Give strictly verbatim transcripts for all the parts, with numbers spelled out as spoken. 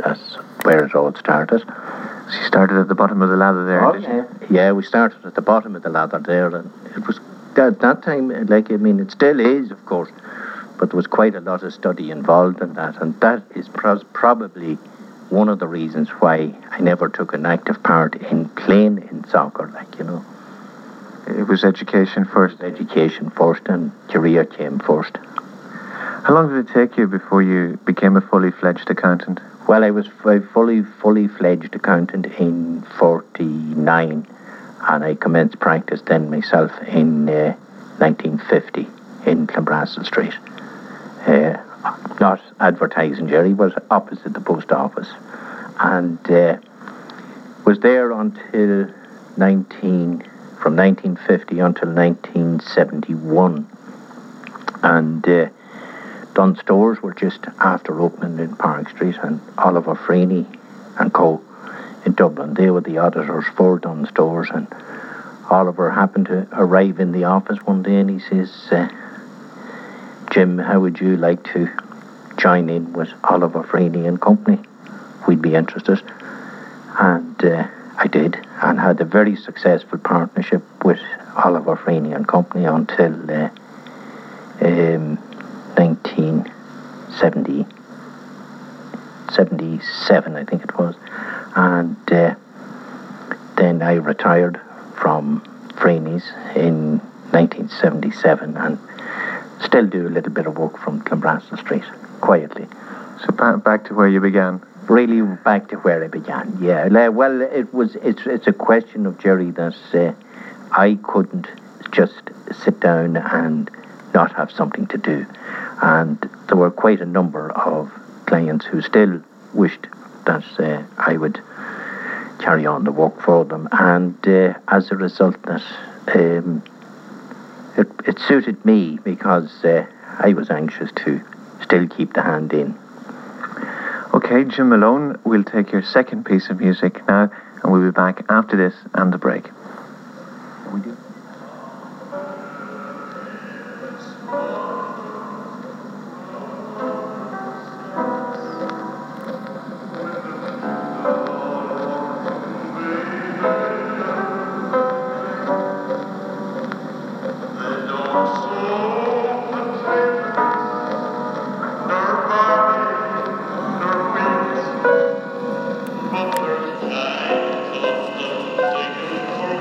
That's where it all started. So you started at the bottom of the ladder there, Oh, did yeah. you? Yeah, we started at the bottom of the ladder there, and it was at that time, like, I mean, it still is, of course, but there was quite a lot of study involved in that, and that is pros- probably one of the reasons why I never took an active part in playing in soccer, like, you know. It was education first. Education first, and career came first. How long did it take you before you became a fully fledged accountant? Well, I was a fully, fully fledged accountant in forty-nine, and I commenced practice then myself in uh, nineteen fifty in Clonbrassil Street. Uh, not advertising, Jerry, but opposite the post office. And uh, was there until nineteen, from nineteen fifty until nineteen seventy-one. And uh, Dunn Stores were just after opening in Park Street, and Oliver Freeney and Co. in Dublin, they were the auditors for Dunn Stores, and Oliver happened to arrive in the office one day and he says, uh, Jim, how would you like to join in with Oliver Freeney and Company? We'd be interested. And uh, I did, and had a very successful partnership with Oliver Freeney and Company until uh, um, nineteen seventy, seventy-seven, I think it was. And uh, then I retired from Freeney's in nineteen seventy-seven and still do a little bit of work from Clonbrassil Street, quietly. So ba- back to where you began? Really back to where I began, yeah. Well, it was, it's it's a question of, Jerry, that uh, I couldn't just sit down and not have something to do. And there were quite a number of clients who still wished that uh, I would carry on the work for them. And uh, as a result, that um, it, it suited me, because uh, I was anxious to still keep the hand in. Okay, Jim Malone, we'll take your second piece of music now, and we'll be back after this and the break. We do. But there's times of the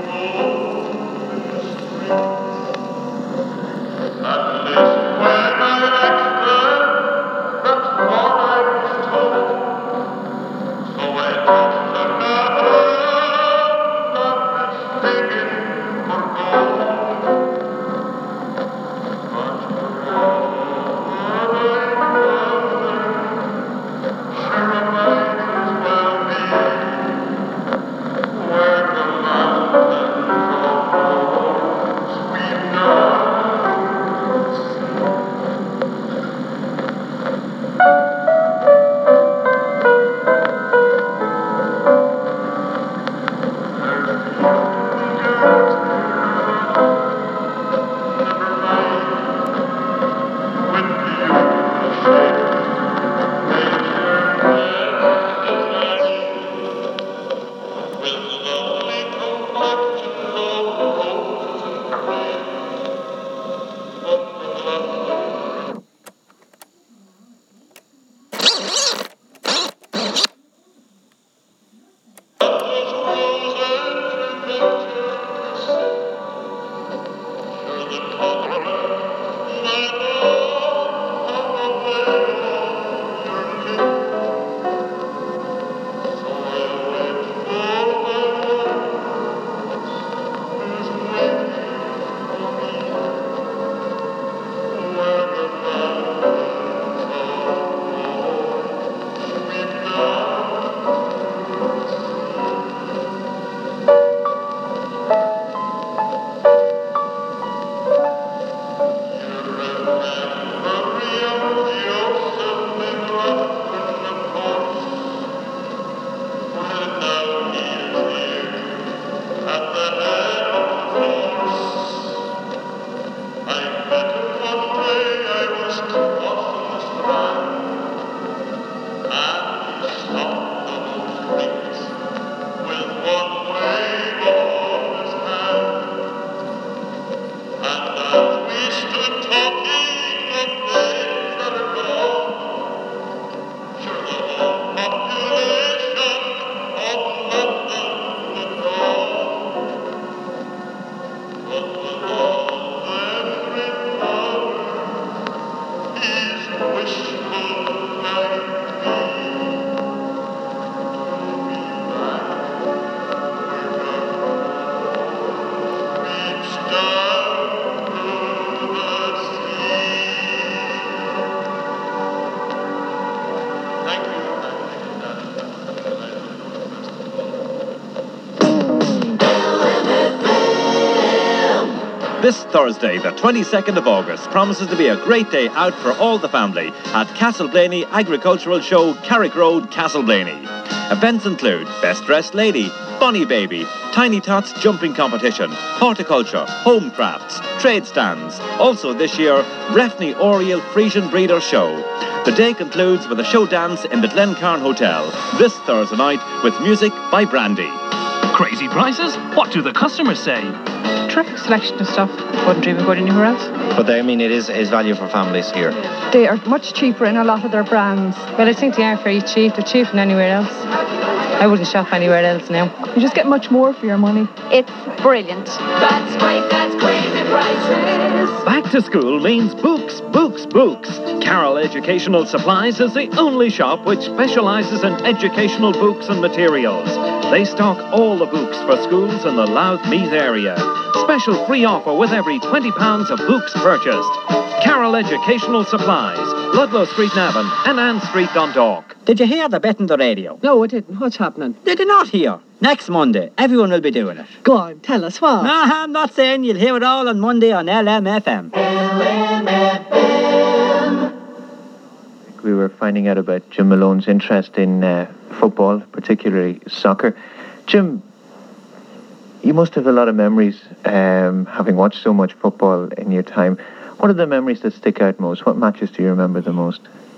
This Thursday, the twenty-second of August, promises to be a great day out for all the family at Castleblaney Agricultural Show, Carrick Road, Castleblaney. Events include Best Dressed Lady, Bunny Baby, Tiny Tots Jumping Competition, Horticulture, Home Crafts, Trade Stands. Also this year, Refney Oriel Frisian Breeder Show. The day concludes with a show dance in the Glencairn Hotel this Thursday night with music by Brandy. Crazy prices? What do the customers say? Terrific selection of stuff. Wouldn't even go anywhere else. But I mean, it is, is value for families here. They are much cheaper in a lot of their brands. Well, I think they are very cheap. They're cheaper than anywhere else. I wouldn't shop anywhere else now. You just get much more for your money. It's brilliant. That's great, that's crazy prices. Back to school means books, books, books. Carroll Educational Supplies is the only shop which specialises in educational books and materials. They stock all the books for schools in the Louth Meath area. Special free offer with every twenty pounds of books purchased. Carroll Educational Supplies, Ludlow Street, Navan, and Ann Street, Dundalk. Did you hear the bet on the radio? No, I didn't. What's happening? Did you not hear? Next Monday, everyone will be doing it. Go on, tell us what. No, I'm not saying you'll hear it all on Monday on L M F M. L M F M. We were finding out about Jim Malone's interest in uh, football, particularly soccer. Jim, you must have a lot of memories, um, having watched so much football in your time. What are the memories that stick out most? What matches do you remember the most?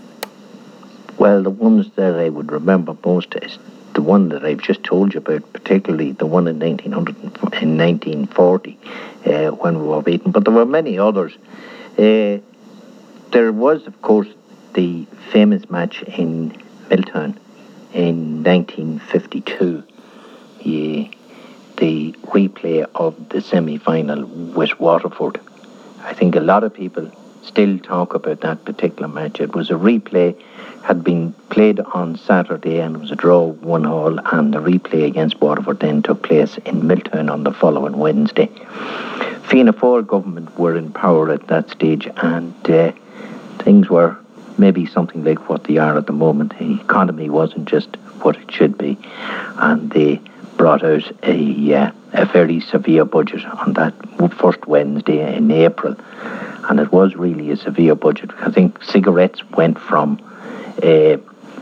Well, the ones that I would remember most is the one that I've just told you about, particularly the one in nineteen hundred in nineteen forty, uh, when we were beaten. But there were many others. Uh, there was, of course, the famous match in Milltown in nineteen fifty-two. Yeah, the replay of the semi-final with Waterford. I think a lot of people still talk about that particular match. It was a replay, had been played on Saturday, and it was a draw one all, and the replay against Waterford then took place in Milltown on the following Wednesday. Fianna Fáil government were in power at that stage, and uh, things were maybe something like what they are at the moment. The economy wasn't just what it should be, and they brought out a, uh, a very severe budget on that first Wednesday in April. And it was really a severe budget. I think cigarettes went from uh,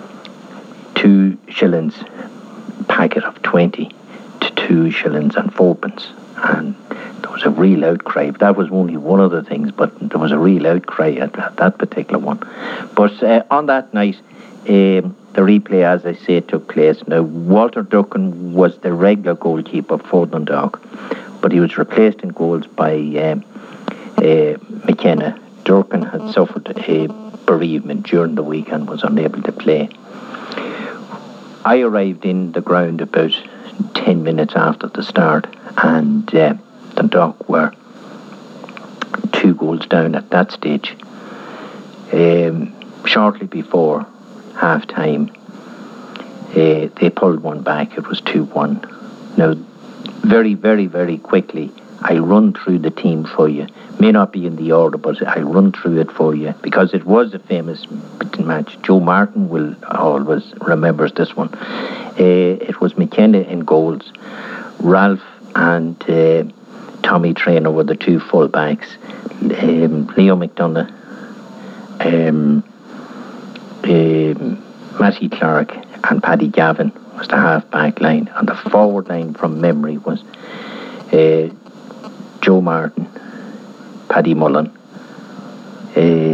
two shillings packet of twenty to two shillings and fourpence. And there was a real outcry. That was only one of the things, but there was a real outcry at, at that particular one. But uh, on that night, um, the replay, as I say, took place. Now, Walter Durkin was the regular goalkeeper for Dundalk, but he was replaced in goals by um, uh, McKenna. Durkin had suffered a bereavement during the week and was unable to play. I arrived in the ground about ten minutes after the start, and uh, Dundalk were two goals down at that stage. Um, shortly before half-time, uh, they pulled one back. It was two one. Now, very, very, very quickly, I'll run through the team for you. May not be in the order, but I'll run through it for you, because it was a famous match. Joe Martin will always remembers this one. Uh, it was McKenna in goals. Ralph and uh, Tommy Traynor were the two full-backs. Um, Leo McDonough, um, um, Matty Clark and Paddy Gavin was the half-back line. And the forward line from memory was uh, Joe Martin, Paddy Mullen, uh,